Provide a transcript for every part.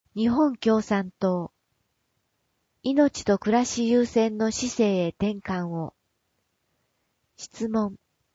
日本共産党。命と暮らし優先の市政へ転換を。質問。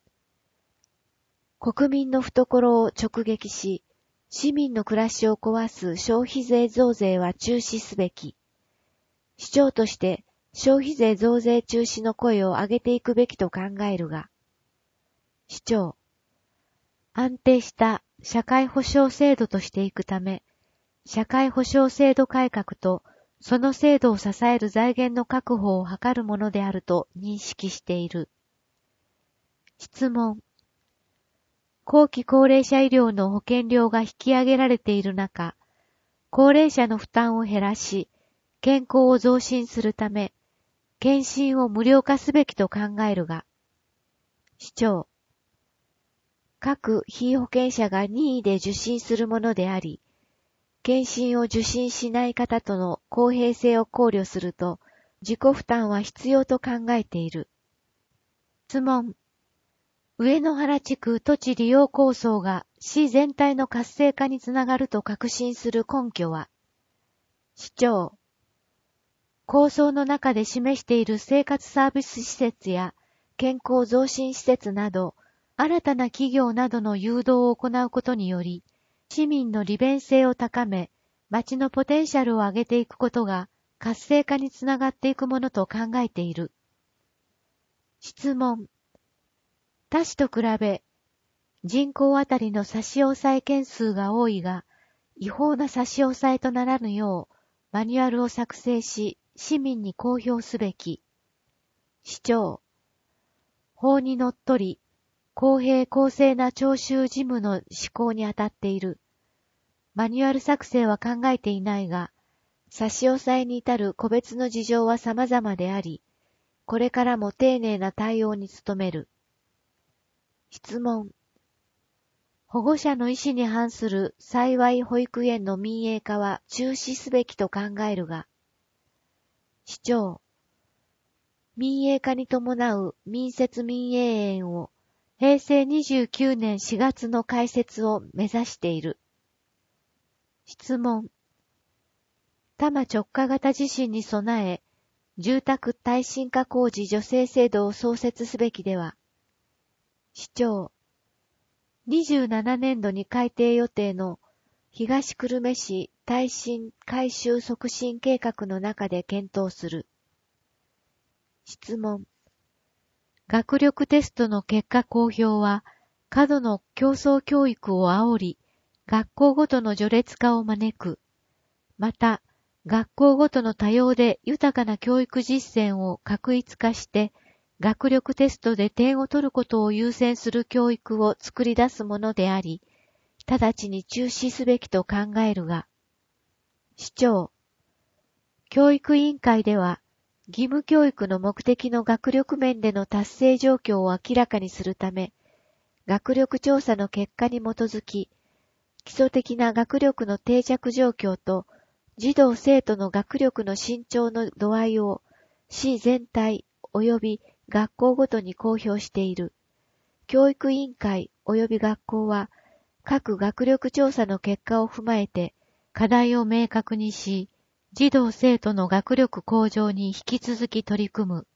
国民の懐を直撃し、市民の暮らしを壊す消費税増税は中止すべき。市長として消費税増税中止の声を上げていくべきと考えるが。市長。安定した社会保障制度としていくため、社会保障制度改革とその制度を支える財源の確保を図るものであると認識している。質問。後期高齢者医療の保険料が引き上げられている中、高齢者の負担を減らし、健康を増進するため、検診を無料化すべきと考えるが。市長。各被保険者が任意で受診するものであり、検診を受診しない方との公平性を考慮すると、自己負担は必要と考えている。質問。上野原地区土地利用構想が市全体の活性化につながると確信する根拠は。市長。構想の中で示している生活サービス施設や健康増進施設など、新たな企業などの誘導を行うことにより、市民の利便性を高め、町のポテンシャルを上げていくことが活性化につながっていくものと考えている。質問。他市と比べ、人口あたりの差し押さえ件数が多いが、違法な差し押さえとならぬよう、マニュアルを作成し、市民に公表すべき。市長。法にのっとり、公平公正な徴収事務の施行にあたっている。マニュアル作成は考えていないが、差し押さえに至る個別の事情は様々であり、これからも丁寧な対応に努める。質問。保護者の意思に反する幸い保育園の民営化は中止すべきと考えるが。市長。民営化に伴う民設民営園を平成29年4月の開設を目指している。質問。多摩直下型地震に備え、住宅耐震化工事助成制度を創設すべきでは。市長。27年度に改定予定の東久留米市耐震改修促進計画の中で検討する。質問。学力テストの結果公表は、過度の競争教育を煽り、学校ごとの序列化を招く。また、学校ごとの多様で豊かな教育実践を画一化して、学力テストで点を取ることを優先する教育を作り出すものであり、直ちに中止すべきと考えるが。市長。教育委員会では、義務教育の目的の学力面での達成状況を明らかにするため、学力調査の結果に基づき、基礎的な学力の定着状況と、児童生徒の学力の伸長の度合いを、市全体及び学校ごとに公表している。教育委員会及び学校は、各学力調査の結果を踏まえて、課題を明確にし、児童生徒の学力向上に引き続き取り組む。